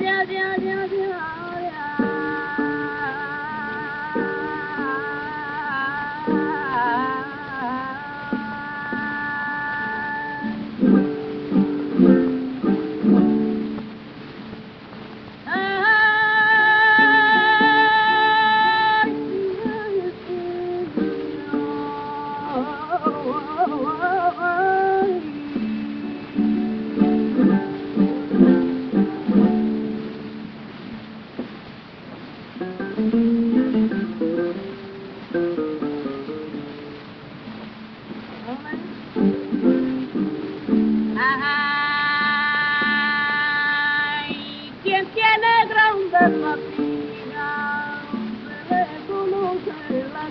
Ay, quien tiene grandes fatigas se le conoce la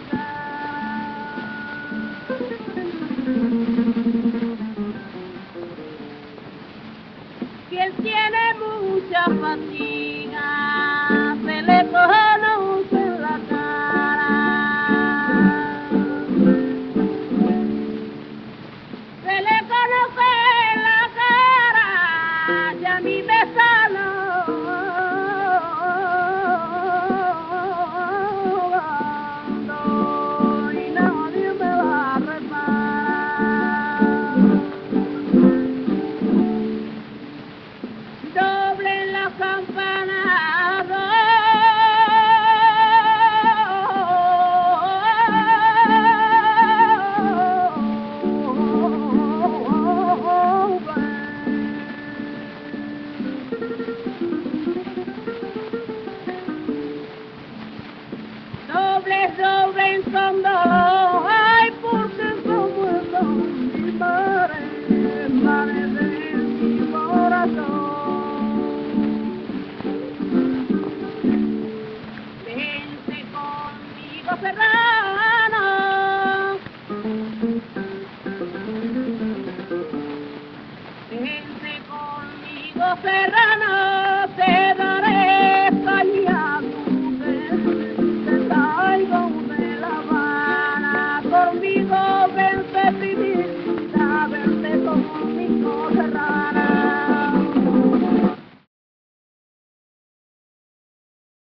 cara. Quien tiene mucha fatiga se le conoce la cara. Se le conoce la cara y a mí me sano y nadie me va a reparar. Doblen la campana. Dobles, doblen con dos.